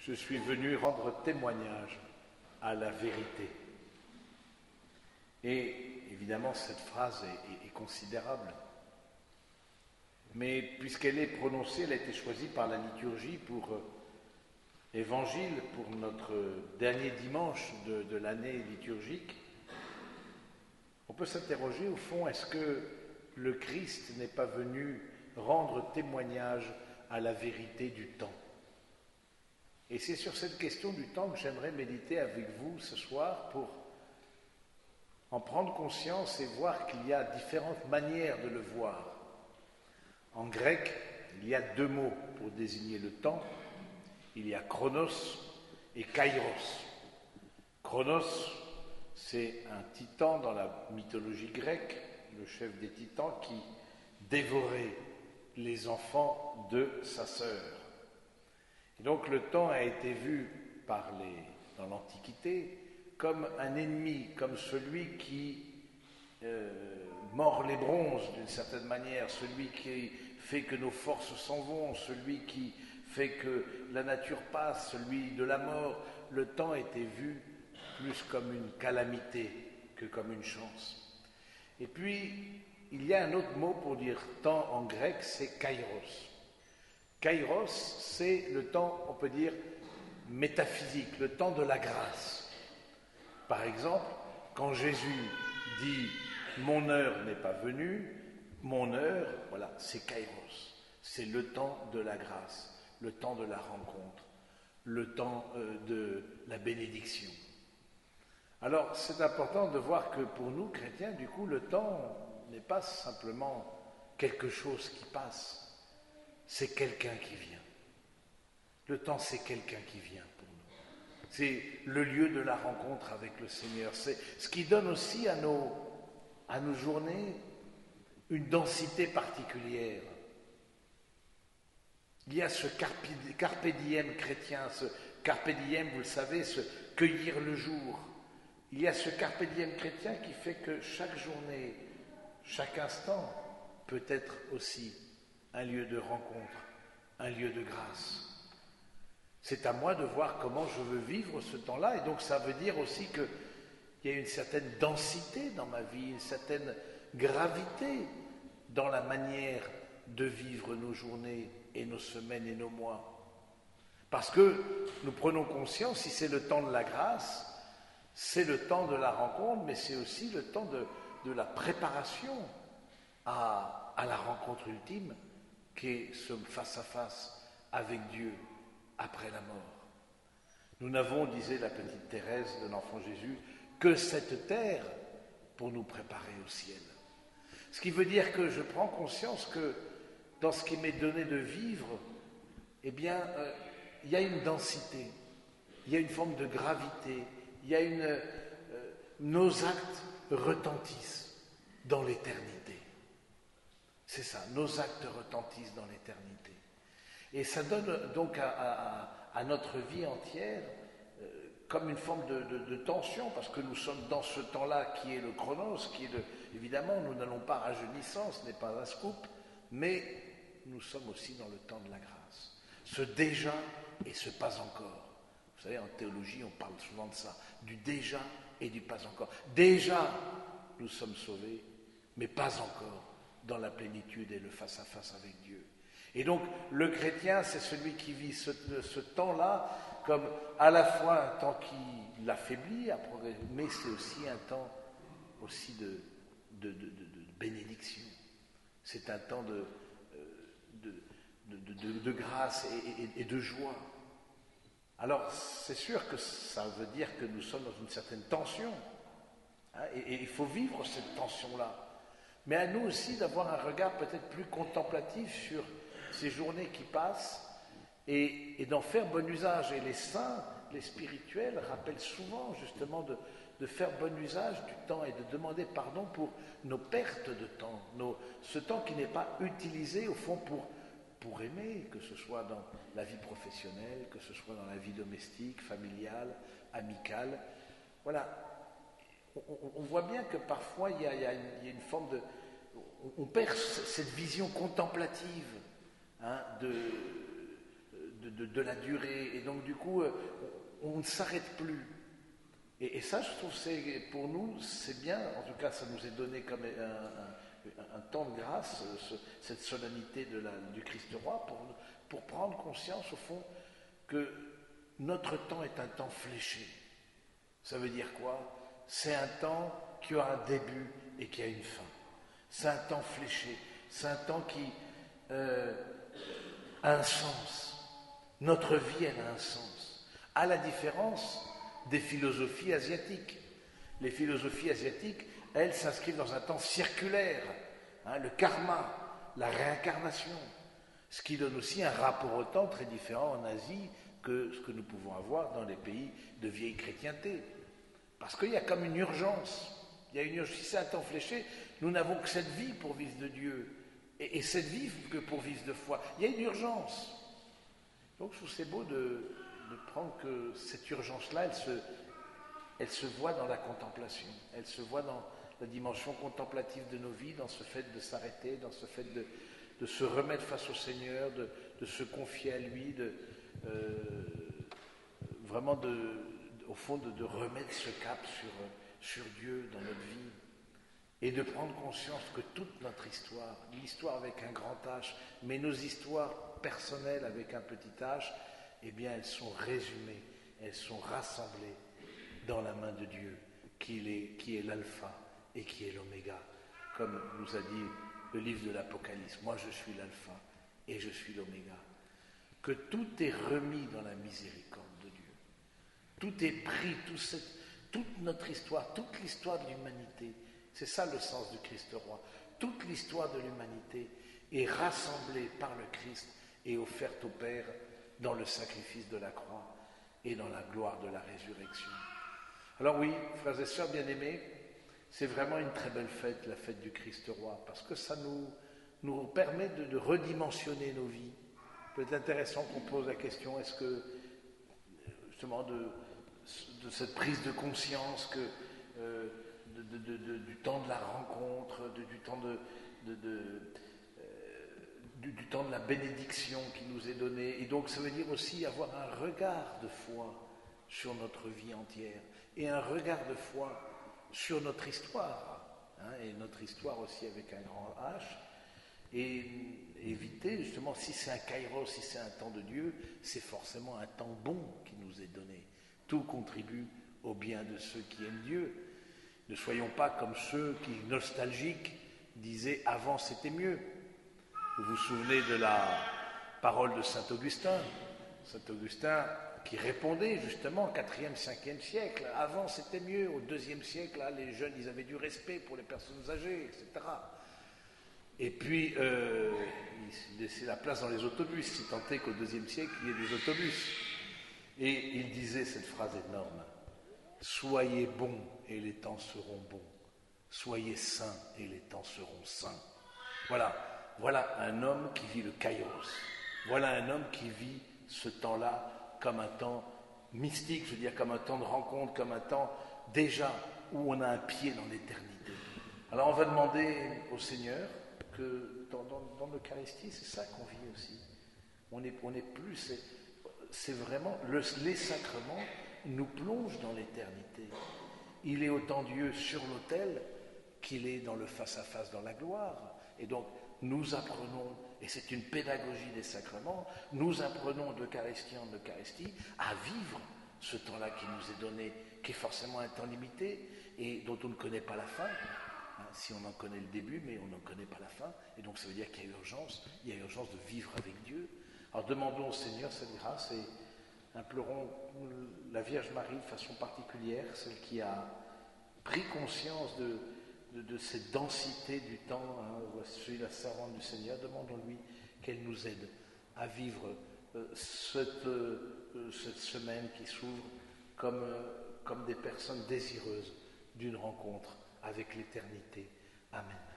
Je suis venu rendre témoignage à la vérité. Et évidemment, cette phrase est considérable. Mais puisqu'elle est prononcée, elle a été choisie par la liturgie pour évangile, pour notre dernier dimanche de l'année liturgique. On peut s'interroger au fond, est-ce que le Christ n'est pas venu rendre témoignage à la vérité du temps? Et c'est sur cette question du temps que j'aimerais méditer avec vous ce soir pour en prendre conscience et voir qu'il y a différentes manières de le voir. En grec, il y a deux mots pour désigner le temps. Il y a chronos et kairos. Chronos, c'est un titan dans la mythologie grecque, le chef des titans qui dévorait les enfants de sa sœur. Et donc le temps a été vu dans l'Antiquité comme un ennemi, comme celui qui mord les bronzes d'une certaine manière, celui qui fait que nos forces s'en vont, celui qui fait que la nature passe, celui de la mort. Le temps était vu plus comme une calamité que comme une chance. Et puis, il y a un autre mot pour dire temps en grec, c'est kairos. Kairos, c'est le temps, on peut dire, métaphysique, le temps de la grâce. Par exemple, quand Jésus dit « mon heure n'est pas venue », mon heure, voilà, c'est kairos, c'est le temps de la grâce, le temps de la rencontre, le temps de la bénédiction. Alors, c'est important de voir que pour nous, chrétiens, du coup, le temps n'est pas simplement quelque chose qui passe, c'est quelqu'un qui vient. Le temps, c'est quelqu'un qui vient pour nous. C'est le lieu de la rencontre avec le Seigneur. C'est ce qui donne aussi à nos journées une densité particulière. Il y a ce carpe diem chrétien, ce carpe diem, vous le savez, ce cueillir le jour. Il y a ce carpe diem chrétien qui fait que chaque journée, chaque instant peut être aussi un lieu de rencontre, un lieu de grâce. C'est à moi de voir comment je veux vivre ce temps-là, et donc ça veut dire aussi qu'il y a une certaine densité dans ma vie, une certaine gravité dans la manière de vivre nos journées et nos semaines et nos mois. Parce que nous prenons conscience, si c'est le temps de la grâce, c'est le temps de la rencontre, mais c'est aussi le temps de la préparation à la rencontre ultime, qui est ce face-à-face avec Dieu après la mort. Nous n'avons, disait la petite Thérèse de l'Enfant Jésus, que cette terre pour nous préparer au ciel. Ce qui veut dire que je prends conscience que dans ce qui m'est donné de vivre, eh bien, il y a une densité, il y a une forme de gravité, il y a nos actes retentissent dans l'éternité. C'est ça, nos actes retentissent dans l'éternité. Et ça donne donc à notre vie entière comme une forme de tension, parce que nous sommes dans ce temps-là qui est le chronos, évidemment, nous n'allons pas rajeunissant, ce n'est pas un scoop, mais nous sommes aussi dans le temps de la grâce. Ce déjà et ce pas encore. Vous savez, en théologie, on parle souvent de ça, du déjà et du pas encore. Déjà, nous sommes sauvés, mais pas encore dans la plénitude et le face-à-face avec Dieu. Et donc, le chrétien, c'est celui qui vit ce temps-là comme à la fois un temps qui l'affaiblit, à progresser, mais c'est aussi un temps aussi de bénédiction. C'est un temps de grâce et de joie. Alors, c'est sûr que ça veut dire que nous sommes dans une certaine tension, hein, et il faut vivre cette tension-là. Mais à nous aussi d'avoir un regard peut-être plus contemplatif sur ces journées qui passent et d'en faire bon usage. Et les saints, les spirituels, rappellent souvent justement de faire bon usage du temps et de demander pardon pour nos pertes de temps, ce temps qui n'est pas utilisé au fond pour aimer, que ce soit dans la vie professionnelle, que ce soit dans la vie domestique, familiale, amicale. Voilà. On voit bien que parfois il y a une forme de... On perd cette vision contemplative, hein, de la durée. Et donc, du coup, on ne s'arrête plus. Et ça, je trouve, pour nous, c'est bien. En tout cas, ça nous est donné comme un temps de grâce, cette solennité du Christ roi, pour prendre conscience, au fond, que notre temps est un temps fléché. Ça veut dire quoi? C'est un temps qui a un début et qui a une fin. C'est un temps fléché. C'est un temps qui a un sens. Notre vie, elle a un sens. À la différence des philosophies asiatiques. Les philosophies asiatiques, elles s'inscrivent dans un temps circulaire. Le karma, la réincarnation. Ce qui donne aussi un rapport au temps très différent en Asie que ce que nous pouvons avoir dans les pays de vieille chrétienté. Parce qu'il y a comme une urgence. Si c'est un temps fléché, nous n'avons que cette vie pour vivre de Dieu. Et cette vie que pour vivre de foi. Il y a une urgence. Donc je trouve c'est beau de prendre que cette urgence-là, elle se voit dans la contemplation. Elle se voit dans la dimension contemplative de nos vies, dans ce fait de s'arrêter, dans ce fait de se remettre face au Seigneur, de se confier à lui, vraiment au fond de remettre ce cap sur Dieu dans notre vie et de prendre conscience que toute notre histoire, l'histoire avec un grand H, mais nos histoires personnelles avec un petit H, eh bien elles sont résumées, elles sont rassemblées dans la main de Dieu, qui est l'alpha et qui est l'oméga, comme nous a dit le livre de l'Apocalypse. Moi je suis l'alpha et je suis l'oméga. Que tout est remis dans la miséricorde de Dieu. Tout est pris, toute notre histoire, toute l'histoire de l'humanité, c'est ça le sens du Christ roi. Toute l'histoire de l'humanité est rassemblée par le Christ et offerte au Père dans le sacrifice de la croix et dans la gloire de la résurrection. Alors oui, frères et sœurs bien-aimés, c'est vraiment une très belle fête, la fête du Christ roi, parce que ça nous permet de redimensionner nos vies. Peut-être intéressant qu'on pose la question, est-ce que, justement, de cette prise de conscience du temps de la rencontre, du temps de la bénédiction qui nous est donné. Et donc ça veut dire aussi avoir un regard de foi sur notre vie entière et un regard de foi sur notre histoire, et notre histoire aussi avec un grand H, et éviter justement, si c'est un kairos, si c'est un temps de Dieu, c'est forcément un temps bon qui nous est donné. Tout contribue au bien de ceux qui aiment Dieu. Ne soyons pas comme ceux qui, nostalgiques, disaient « avant c'était mieux ». Vous vous souvenez de la parole de saint Augustin. Saint Augustin qui répondait justement au 4e, 5e siècle. Avant c'était mieux, au 2e siècle, là, les jeunes ils avaient du respect pour les personnes âgées, etc. Et puis il laissait la place dans les autobus, si tant est qu'au 2e siècle il y ait des autobus. Et il disait cette phrase énorme: soyez bons et les temps seront bons. Soyez saints et les temps seront saints. Voilà un homme qui vit le kairos. Voilà un homme qui vit ce temps-là comme un temps mystique, je veux dire, comme un temps de rencontre, comme un temps déjà où on a un pied dans l'éternité. Alors on va demander au Seigneur que dans l'Eucharistie, c'est ça qu'on vit aussi. On n'est plus, c'est vraiment, les sacrements nous plongent dans l'éternité. Il est autant Dieu sur l'autel qu'il est dans le face-à-face dans la gloire. Et donc, nous apprenons, et c'est une pédagogie des sacrements, nous apprenons d'Eucharistie en Eucharistie à vivre ce temps-là qui nous est donné, qui est forcément un temps limité et dont on ne connaît pas la fin. Si on en connaît le début, mais on n'en connaît pas la fin. Et donc ça veut dire qu'il y a urgence de vivre avec Dieu. Alors demandons au Seigneur cette grâce et implorons la Vierge Marie de façon particulière, celle qui a pris conscience de cette densité du temps. Je suis la servante du Seigneur, demandons-lui qu'elle nous aide à vivre cette semaine qui s'ouvre comme des personnes désireuses d'une rencontre avec l'éternité. Amen.